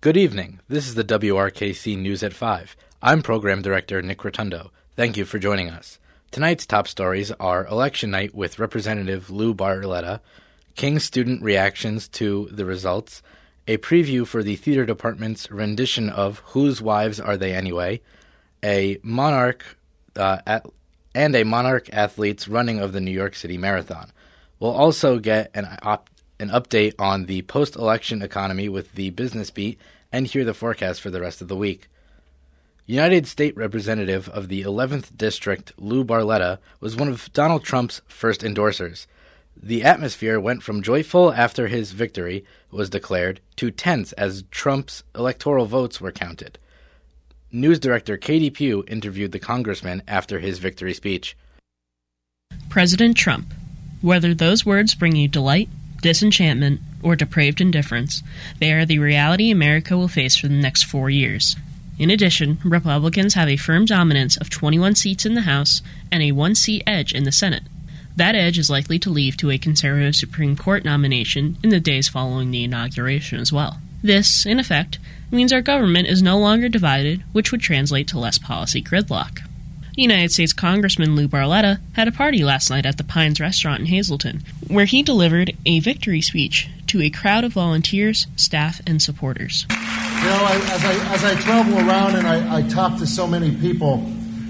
Good evening. This is the WRKC News at 5. I'm Program Director Nick Rotundo. Thank you for joining us. Tonight's top stories are Election Night with Representative Lou Barletta, King's student reactions to the results, a preview for the theater department's rendition of Whose Wives Are They Anyway?, a Monarch athlete's running of the New York City Marathon. We'll also get an update on the post-election economy with the Business Beat and hear the forecast for the rest of the week. United States Representative of the 11th District, Lou Barletta, was one of Donald Trump's first endorsers. The atmosphere went from joyful after his victory was declared to tense as Trump's electoral votes were counted. News director Katie Pugh interviewed the congressman after his victory speech. President Trump. Whether those words bring you delight, disenchantment, or depraved indifference, they are the reality America will face for the next 4 years. In addition, Republicans have a firm dominance of 21 seats in the House and a 1-seat edge in the Senate. That edge is likely to lead to a conservative Supreme Court nomination in the days following the inauguration as well. This, in effect, means our government is no longer divided, which would translate to less policy gridlock. United States Congressman Lou Barletta had a party last night at the Pines restaurant in Hazleton, where he delivered a victory speech to a crowd of volunteers, staff, and supporters. You know, as I travel around and I talk to so many people,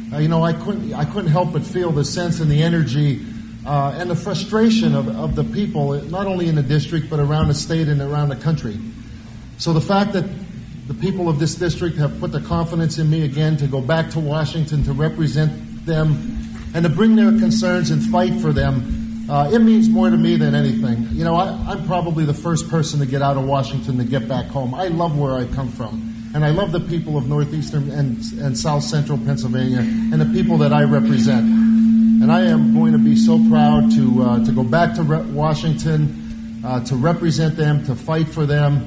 I couldn't help but feel the sense and the energy and the frustration of the people, not only in the district but around the state and around the country. So the fact that the people of this district have put their confidence in me again to go back to Washington to represent them and to bring their concerns and fight for them, it means more to me than anything. You know, I'm probably the first person to get out of Washington to get back home. I love where I come from, and I love the people of northeastern and south central Pennsylvania and the people that I represent. And I am going to be so proud to go back to Washington, to represent them, to fight for them.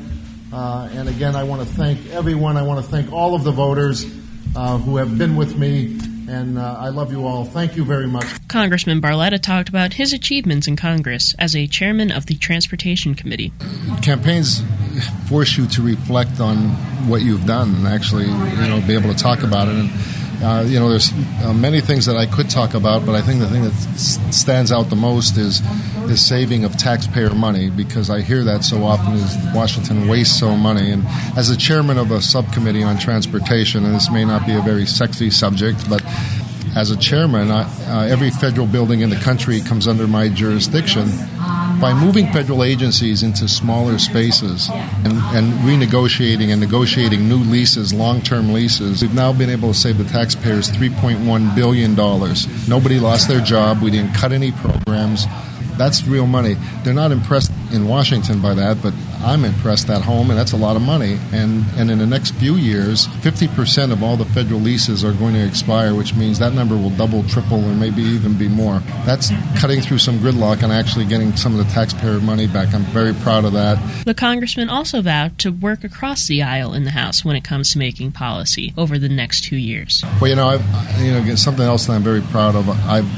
And again, I want to thank everyone. I want to thank all of the voters who have been with me, and I love you all. Thank you very much. Congressman Barletta talked about his achievements in Congress as a chairman of the Transportation Committee. Campaigns force you to reflect on what you've done and actually, be able to talk about it. And there's many things that I could talk about, but I think the thing that stands out the most is saving of taxpayer money, because I hear that so often is Washington wastes so money. And as a chairman of a subcommittee on transportation, and this may not be a very sexy subject, but as a chairman, every federal building in the country comes under my jurisdiction. By moving federal agencies into smaller spaces and renegotiating and negotiating new leases, long-term leases, we've now been able to save the taxpayers $3.1 billion. Nobody lost their job. We didn't cut any programs. That's real money. They're not impressed in Washington by that, but I'm impressed at home, and that's a lot of money. And in the next few years, 50% of all the federal leases are going to expire, which means that number will double, triple, or maybe even be more. That's cutting through some gridlock and actually getting some of the taxpayer money back. I'm very proud of that. The congressman also vowed to work across the aisle in the House when it comes to making policy over the next 2 years. Well, something else that I'm very proud of.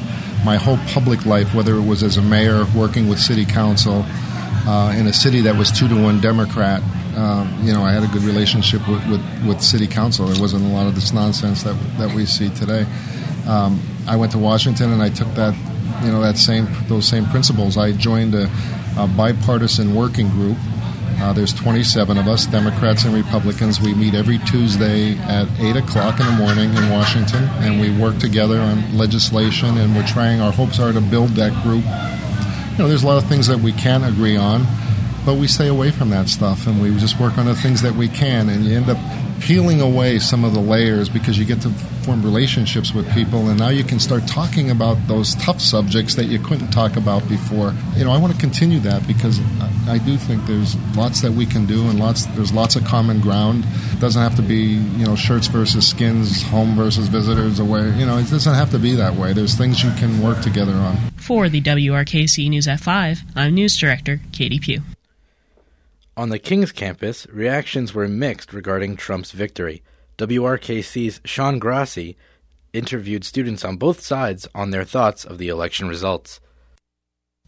My whole public life, whether it was as a mayor, working with city council, in a city that was 2-1 Democrat, I had a good relationship with city council. There wasn't a lot of this nonsense that we see today. I went to Washington and I took those same principles. I joined a bipartisan working group. There's 27 of us, Democrats and Republicans. We meet every Tuesday at 8 o'clock in the morning in Washington, and we work together on legislation, and our hopes are to build that group. There's a lot of things that we can't agree on, but we stay away from that stuff, and we just work on the things that we can, and you end up peeling away some of the layers because you get to form relationships with people, and now you can start talking about those tough subjects that you couldn't talk about before. I want to continue that because I do think there's lots that we can do, and there's lots of common ground. It doesn't have to be, shirts versus skins, home versus visitors, or it doesn't have to be that way. There's things you can work together on. For the WRKC News at 5, I'm News Director Katie Pugh. On the King's campus, reactions were mixed regarding Trump's victory. WRKC's Sean Grassi interviewed students on both sides on their thoughts of the election results.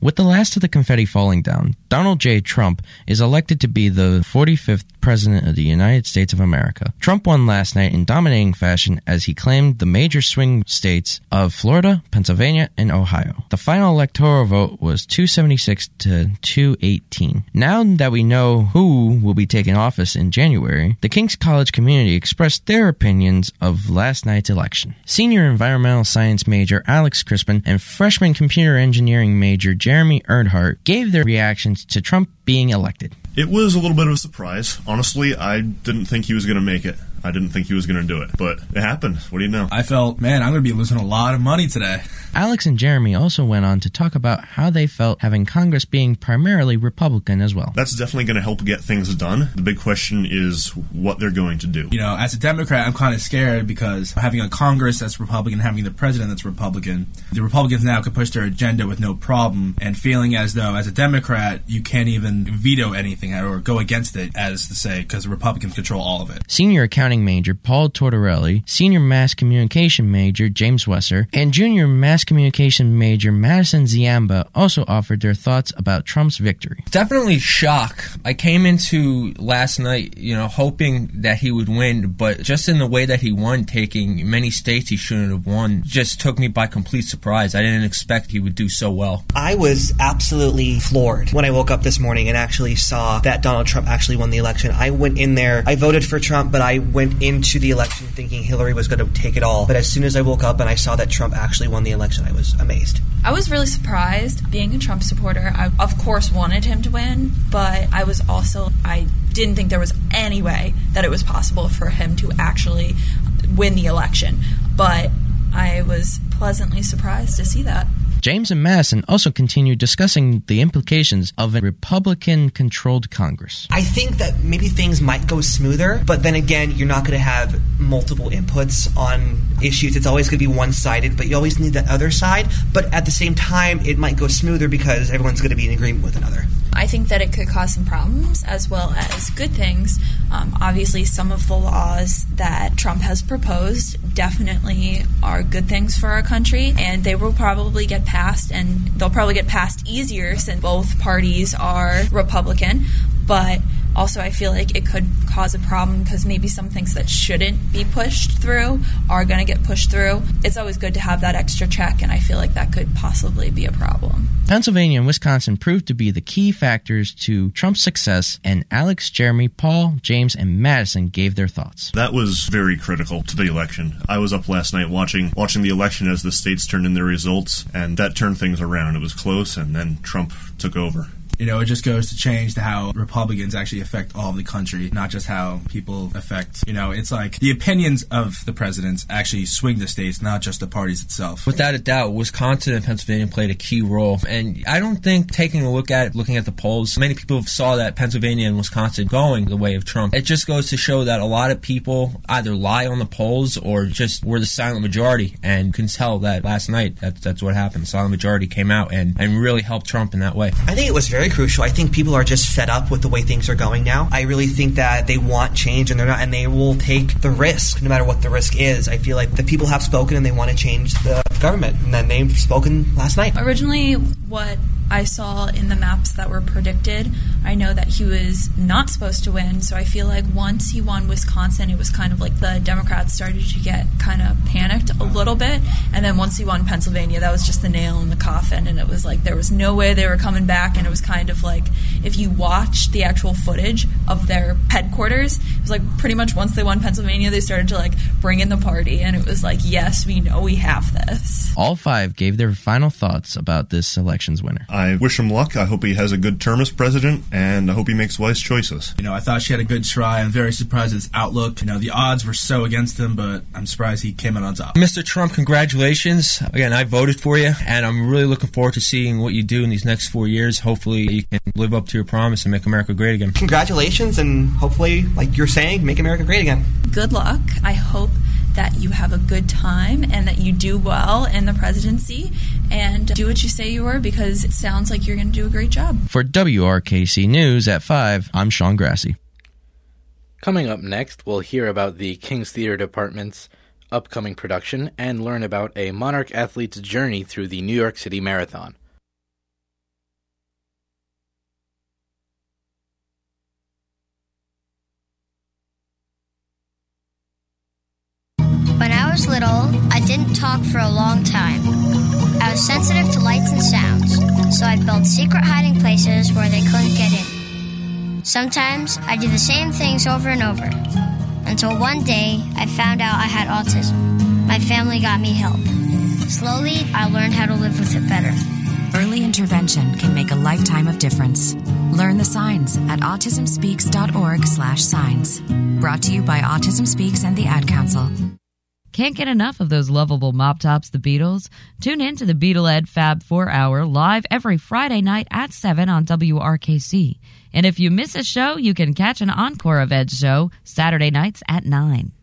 With the last of the confetti falling down, Donald J. Trump is elected to be the 45th President of the United States of America. Trump won last night in dominating fashion as he claimed the major swing states of Florida, Pennsylvania, and Ohio. The final electoral vote was 276 to 218. Now that we know who will be taking office in January, the King's College community expressed their opinions of last night's election. Senior environmental science major Alex Crispin and freshman computer engineering major Jeremy Earnhardt gave their reactions to Trump being elected. It was a little bit of a surprise. Honestly, I didn't think he was going to make it. I didn't think he was going to do it, but it happened. What do you know? I felt, man, I'm going to be losing a lot of money today. Alex and Jeremy also went on to talk about how they felt having Congress being primarily Republican as well. That's definitely going to help get things done. The big question is what they're going to do. You know, as a Democrat, I'm kind of scared because having a Congress that's Republican, having the president that's Republican, the Republicans now could push their agenda with no problem, and feeling as though, as a Democrat, you can't even veto anything or go against it, as to say, because the Republicans control all of it. Senior accounting major Paul Tortorelli, senior mass communication major James Wesser, and junior mass communication major Madison Ziamba also offered their thoughts about Trump's victory. Definitely shock. I came into last night, hoping that he would win, but just in the way that he won, taking many states he shouldn't have won, just took me by complete surprise. I didn't expect he would do so well. I was absolutely floored when I woke up this morning and actually saw that Donald Trump actually won the election. I went in there, I voted for Trump, but I went into the election thinking Hillary was going to take it all. But as soon as I woke up and I saw that Trump actually won the election, I was amazed. I was really surprised. Being a Trump supporter, I of course wanted him to win, but I didn't think there was any way that it was possible for him to actually win the election. But I was pleasantly surprised to see that. James and Madison also continued discussing the implications of a Republican-controlled Congress. I think that maybe things might go smoother, but then again, you're not going to have multiple inputs on issues. It's always going to be one-sided, but you always need that other side. But at the same time, it might go smoother because everyone's going to be in agreement with another. I think that it could cause some problems as well as good things. Obviously, some of the laws that Trump has proposed definitely are good things for our country, and they will probably get passed, and they'll probably get passed easier since both parties are Republican. But also, I feel like it could cause a problem because maybe some things that shouldn't be pushed through are going to get pushed through. It's always good to have that extra check, and I feel like that could possibly be a problem. Pennsylvania and Wisconsin proved to be the key factors to Trump's success, and Alex, Jeremy, Paul, James, and Madison gave their thoughts. That was very critical to the election. I was up last night watching the election as the states turned in their results, and that turned things around. It was close, and then Trump took over. It just goes to change to how Republicans actually affect all of the country, not just how people affect, it's like the opinions of the presidents actually swing the states, not just the parties itself. Without a doubt, Wisconsin and Pennsylvania played a key role. And I don't think looking at the polls, many people saw that Pennsylvania and Wisconsin going the way of Trump. It just goes to show that a lot of people either lie on the polls or just were the silent majority. And you can tell that last night that's what happened. The silent majority came out and really helped Trump in that way. I think it was very crucial. I think people are just fed up with the way things are going now. I really think that they want change and they will take the risk no matter what the risk is. I feel like the people have spoken and they want to change the government, and then they've spoken last night. Originally, what I saw in the maps that were predicted, I know that he was not supposed to win, so I feel like once he won Wisconsin, it was kind of like the Democrats started to get kind of panicked a little bit, and then once he won Pennsylvania, that was just the nail in the coffin, and it was like there was no way they were coming back, and it was kind of like if you watched the actual footage of their headquarters, it was like pretty much once they won Pennsylvania, they started to like bring in the party, and it was like, yes, we know we have this. All five gave their final thoughts about this election's winner. I wish him luck. I hope he has a good term as president, and I hope he makes wise choices. I thought she had a good try. I'm very surprised at his outlook. The odds were so against him, but I'm surprised he came out on top. Mr. Trump, congratulations. Again, I voted for you, and I'm really looking forward to seeing what you do in these next 4 years. Hopefully, you can live up to your promise and make America great again. Congratulations, and hopefully, like you're saying, make America great again. Good luck. I hope that you have a good time and that you do well in the presidency and do what you say you were, because it sounds like you're going to do a great job. For WRKC News at 5, I'm Sean Grassi. Coming up next, we'll hear about the King's Theater Department's upcoming production and learn about a Monarch athlete's journey through the New York City Marathon. I was little, I didn't talk for a long time. I was sensitive to lights and sounds, so I built secret hiding places where they couldn't get in. Sometimes I do the same things over and over, until one day I found out I had autism. My family got me help. Slowly, I learned how to live with it better. Early intervention can make a lifetime of difference. Learn the signs at autismspeaks.org/signs. Brought to you by Autism Speaks and the Ad Council. Can't get enough of those lovable mop tops, the Beatles? Tune in to the Beatle Ed Fab 4 Hour live every Friday night at 7 on WRKC. And if you miss a show, you can catch an encore of Ed's show Saturday nights at 9.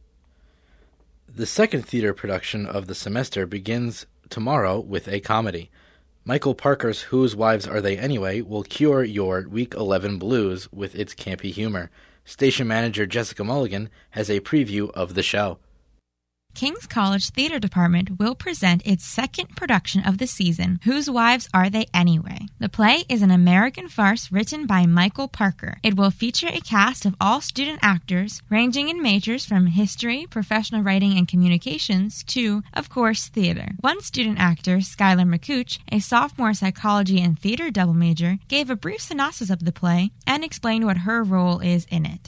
The second theater production of the semester begins tomorrow with a comedy. Michael Parker's Whose Wives Are They Anyway will cure your Week 11 blues with its campy humor. Station manager Jessica Mulligan has a preview of the show. King's College Theater Department will present its second production of the season, Whose Wives Are They Anyway? The play is an American farce written by Michael Parker. It will feature a cast of all student actors, ranging in majors from history, professional writing and communications, to, of course, theater. One student actor, Skylar McCooch, a sophomore psychology and theater double major, gave a brief synopsis of the play and explained what her role is in it.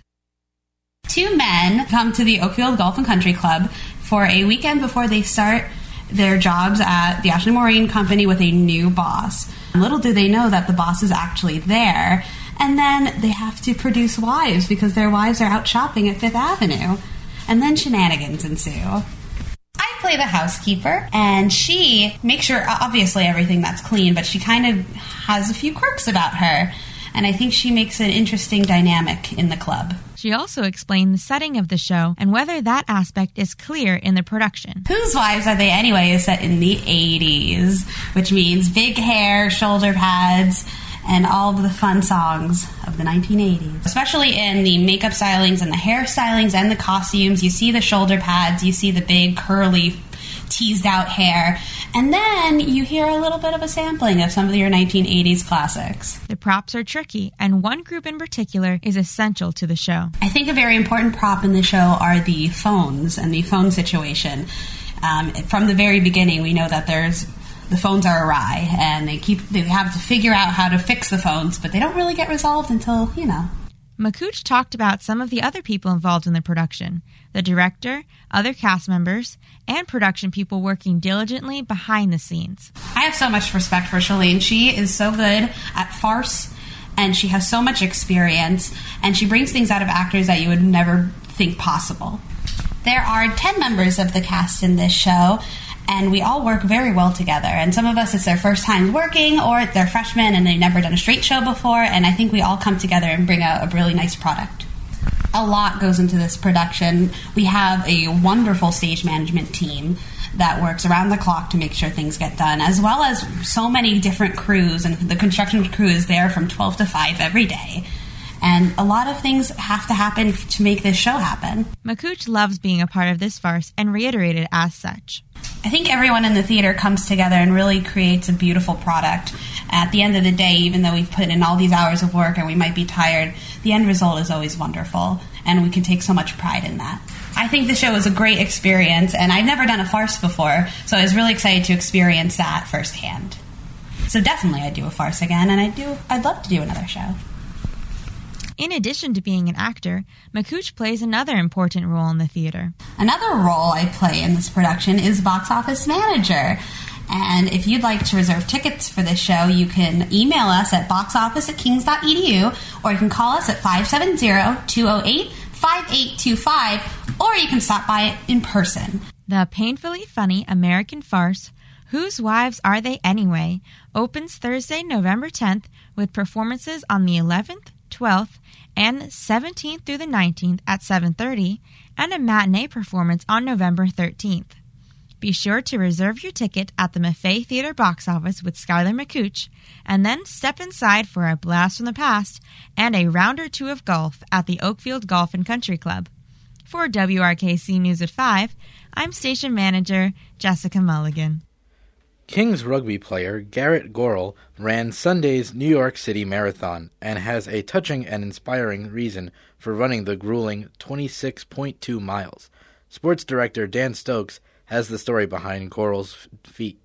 Two men come to the Oakfield Golf and Country Club for a weekend before they start their jobs at the Ashley Maureen Company with a new boss. Little do they know that the boss is actually there, and then they have to produce wives because their wives are out shopping at Fifth Avenue. And then shenanigans ensue. I play the housekeeper, and she makes sure, obviously, everything that's clean, but she kind of has a few quirks about her, and I think she makes an interesting dynamic in the club. She also explained the setting of the show and whether that aspect is clear in the production. Whose Wives Are They Anyway is set in the 80s, which means big hair, shoulder pads, and all of the fun songs of the 1980s. Especially in the makeup stylings and the hair stylings and the costumes, you see the shoulder pads, you see the big curly teased out hair, and then you hear a little bit of a sampling of some of your 1980s classics. The props are tricky, and one group in particular is essential to the show. I think a very important prop in the show are the phones and the phone situation. From the very beginning, we know that the phones are awry, and they have to figure out how to fix the phones, but they don't really get resolved until, McCooch talked about some of the other people involved in the production, the director, other cast members, and production people working diligently behind the scenes. I have so much respect for Shalane. She is so good at farce, and she has so much experience, and she brings things out of actors that you would never think possible. There are 10 members of the cast in this show, and we all work very well together. And some of us, it's their first time working, or they're freshmen and they've never done a straight show before, and I think we all come together and bring out a really nice product. A lot goes into this production. We have a wonderful stage management team that works around the clock to make sure things get done, as well as so many different crews, and the construction crew is there from 12 to 5 every day. And a lot of things have to happen to make this show happen. McCooch loves being a part of this farce and reiterated as such. I think everyone in the theater comes together and really creates a beautiful product. At the end of the day, even though we've put in all these hours of work and we might be tired, the end result is always wonderful, and we can take so much pride in that. I think the show is a great experience, and I've never done a farce before, so I was really excited to experience that firsthand. So definitely I'd do a farce again, and I'd love to do another show. In addition to being an actor, McCooch plays another important role in the theater. Another role I play in this production is box office manager. And if you'd like to reserve tickets for this show, you can email us at boxoffice@kings.edu, or you can call us at 570-208-5825, or you can stop by in person. The painfully funny American farce, Whose Wives Are They Anyway?, opens Thursday, November 10th, with performances on the 11th, 12th, and 17th through the 19th at 7:30, and a matinee performance on November 13th. Be sure to reserve your ticket at the Maffei Theater box office with Skylar McCooch, and then step inside for a blast from the past and a round or two of golf at the Oakfield Golf and Country Club. For WRKC News at 5, I'm station manager Jessica Mulligan. Kings rugby player Garrett Gorrell ran Sunday's New York City Marathon and has a touching and inspiring reason for running the grueling 26.2 miles. Sports director Dan Stokes has the story behind Coral's feat.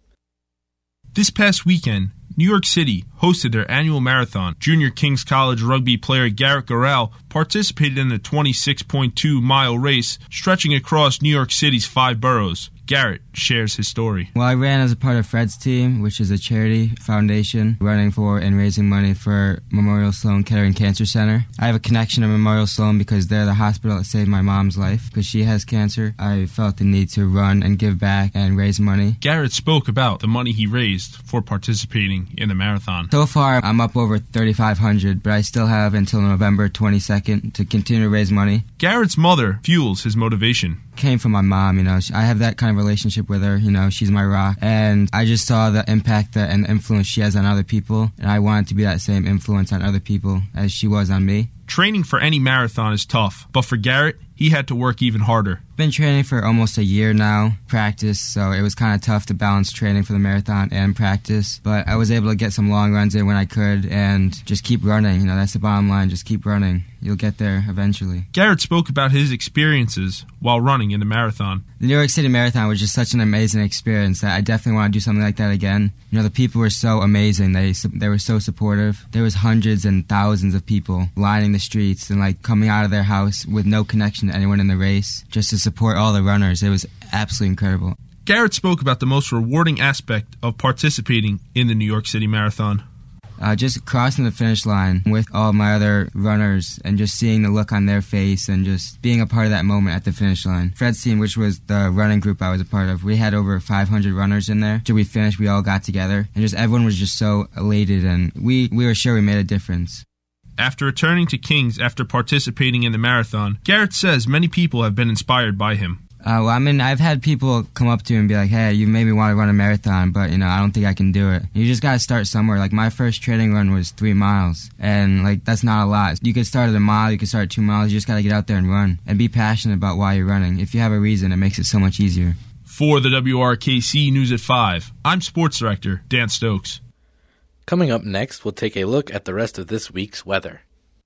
This past weekend, New York City hosted their annual marathon. Junior Kings College rugby player Garrett Gorell participated in the 26.2-mile race stretching across New York City's 5 boroughs. Garrett shares his story. Well, I ran as a part of Fred's team, which is a charity foundation running for and raising money for Memorial Sloan Kettering Cancer Center. I have a connection to Memorial Sloan because they're the hospital that saved my mom's life. Because she has cancer, I felt the need to run and give back and raise money. Garrett spoke about the money he raised for participating in the marathon. So far, I'm up over $3,500, but I still have until November 22nd to continue to raise money. Garrett's mother fuels his motivation. Came from my mom, I have that kind of relationship with her, she's my rock, and I just saw the impact and the influence she has on other people, and I wanted to be that same influence on other people as she was on me. Training for any marathon is tough, but for Garrett, he had to work even harder. Been training for almost a year now, practice, so it was kind of tough to balance training for the marathon and practice, but I was able to get some long runs in when I could and just keep running. That's the bottom line, just keep running. You'll get there eventually. Garrett spoke about his experiences while running in the marathon. The New York City Marathon was just such an amazing experience that I definitely want to do something like that again. The people were so amazing. They were so supportive. There was hundreds and thousands of people lining the streets and coming out of their house with no connection to anyone in the race just to support all the runners. It was absolutely incredible. Garrett spoke about the most rewarding aspect of participating in the New York City Marathon. Just crossing the finish line with all my other runners and just seeing the look on their face and just being a part of that moment at the finish line. Fred's team, which was the running group I was a part of, we had over 500 runners in there. After we finished, we all got together and just everyone was just so elated and we were sure we made a difference. After returning to Kings after participating in the marathon, Garrett says many people have been inspired by him. I've had people come up to me and be like, hey, you made me want to run a marathon, but, I don't think I can do it. You just got to start somewhere. My first training run was 3 miles, and, that's not a lot. You could start at a mile, you could start at 2 miles, you just got to get out there and run, and be passionate about why you're running. If you have a reason, it makes it so much easier. For the WRKC News at 5, I'm Sports Director Dan Stokes. Coming up next, we'll take a look at the rest of this week's weather.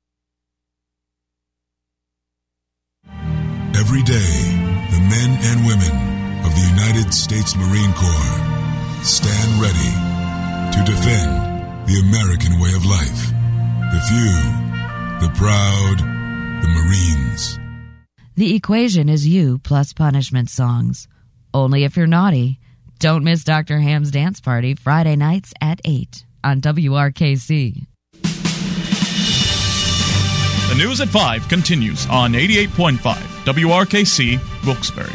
Every day, the men and women of the United States Marine Corps stand ready to defend the American way of life. The few, the proud, the Marines. The equation is you plus punishment songs. Only if you're naughty. Don't miss Dr. Ham's Dance Party Friday nights at 8 on WRKC. The News at 5 continues on 88.5 WRKC, Wilkes-Barre.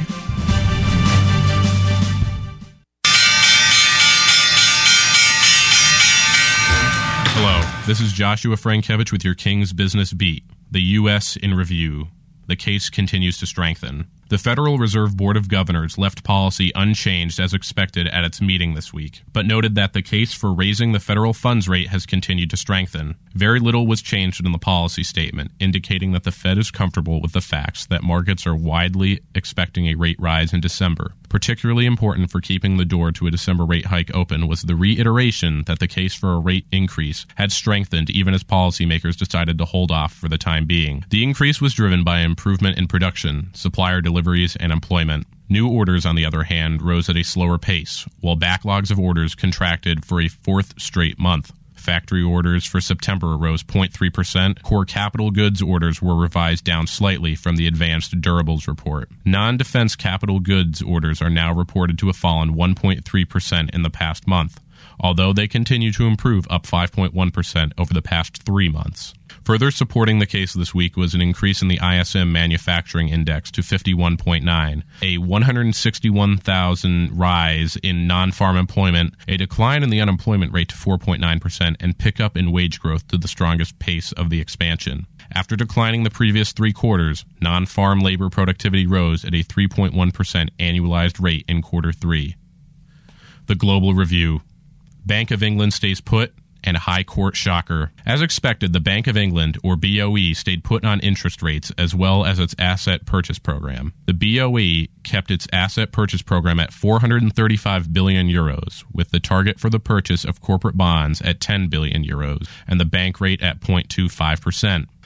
Hello, this is Joshua Frankevich with your King's Business Beat. The U.S. in review. The case continues to strengthen. The Federal Reserve Board of Governors left policy unchanged as expected at its meeting this week, but noted that the case for raising the federal funds rate has continued to strengthen. Very little was changed in the policy statement, indicating that the Fed is comfortable with the facts that markets are widely expecting a rate rise in December. Particularly important for keeping the door to a December rate hike open was the reiteration that the case for a rate increase had strengthened even as policymakers decided to hold off for the time being. The increase was driven by improvement in production, supplier deliveries, and employment. New orders, on the other hand, rose at a slower pace, while backlogs of orders contracted for a fourth straight month. Factory orders for September rose 0.3%. Core capital goods orders were revised down slightly from the Advanced Durables report. Non-defense capital goods orders are now reported to have fallen 1.3% in the past month, although they continue to improve, up 5.1% over the past 3 months. Further supporting the case this week was an increase in the ISM Manufacturing Index to 51.9, a 161,000 rise in non-farm employment, a decline in the unemployment rate to 4.9%, and pickup in wage growth to the strongest pace of the expansion. After declining the previous 3 quarters, non-farm labor productivity rose at a 3.1% annualized rate in quarter 3. The Global Review. Bank of England stays put, and a high court shocker. As expected, the Bank of England, or BOE, stayed put on interest rates as well as its asset purchase program. The BOE kept its asset purchase program at 435 billion euros, with the target for the purchase of corporate bonds at 10 billion euros, and the bank rate at 0.25%.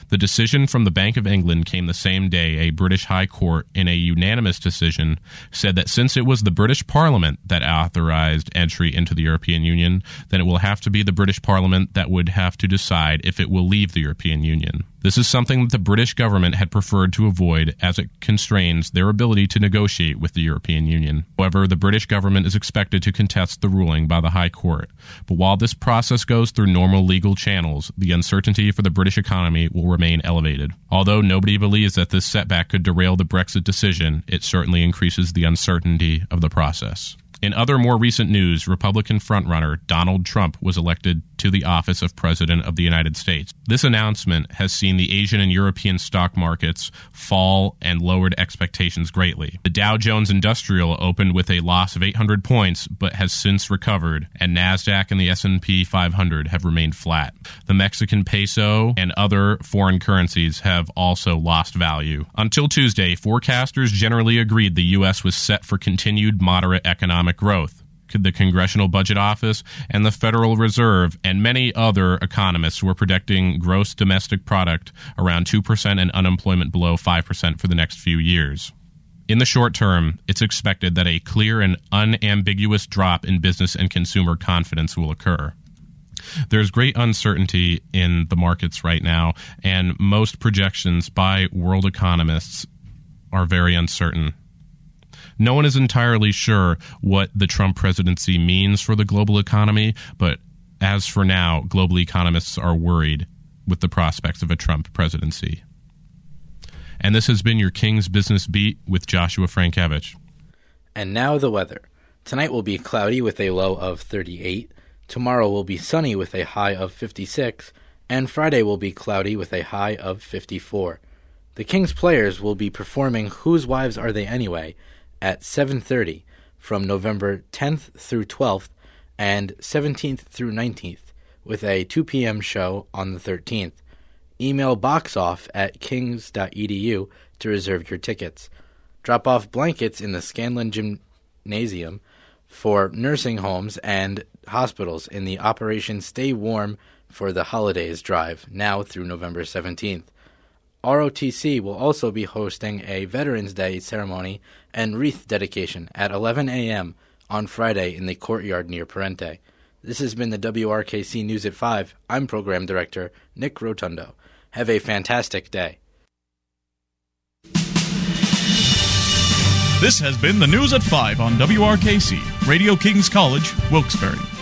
The decision from the Bank of England came the same day a British High Court, in a unanimous decision, said that since it was the British Parliament that authorized entry into the European Union, then it will have to be the British Parliament that would have to decide if it will leave the European Union. This is something that the British government had preferred to avoid, as it constrains their ability to negotiate with the European Union. However, the British government is expected to contest the ruling by the High Court. But while this process goes through normal legal channels, the uncertainty for the British economy will remain elevated. Although nobody believes that this setback could derail the Brexit decision, it certainly increases the uncertainty of the process. In other more recent news, Republican frontrunner Donald Trump was elected to the office of President of the United States. This announcement has seen the Asian and European stock markets fall and lowered expectations greatly. The Dow Jones Industrial opened with a loss of 800 points, but has since recovered, and NASDAQ and the S&P 500 have remained flat. The Mexican peso and other foreign currencies have also lost value. Until Tuesday, forecasters generally agreed the U.S. was set for continued moderate economic growth. The Congressional Budget Office and the Federal Reserve and many other economists were predicting gross domestic product around 2% and unemployment below 5% for the next few years. In the short term, it's expected that a clear and unambiguous drop in business and consumer confidence will occur. There's great uncertainty in the markets right now, and most projections by world economists are very uncertain. No one is entirely sure what the Trump presidency means for the global economy, but as for now, global economists are worried with the prospects of a Trump presidency. And this has been your King's Business Beat with Joshua Frankevich. And now the weather. Tonight will be cloudy with a low of 38. Tomorrow will be sunny with a high of 56. And Friday will be cloudy with a high of 54. The Kings players will be performing Whose Wives Are They Anyway? At 7:30 from November 10th through 12th and 17th through 19th, with a 2 p.m. show on the 13th. Email boxoff@kings.edu to reserve your tickets. Drop off blankets in the Scanlon Gymnasium for nursing homes and hospitals in the Operation Stay Warm for the Holidays drive, now through November 17th. ROTC will also be hosting a Veterans Day ceremony and wreath dedication at 11 a.m. on Friday in the courtyard near Parente. This has been the WRKC News at 5. I'm Program Director Nick Rotundo. Have a fantastic day. This has been the News at 5 on WRKC, Radio Kings College, Wilkes-Barre.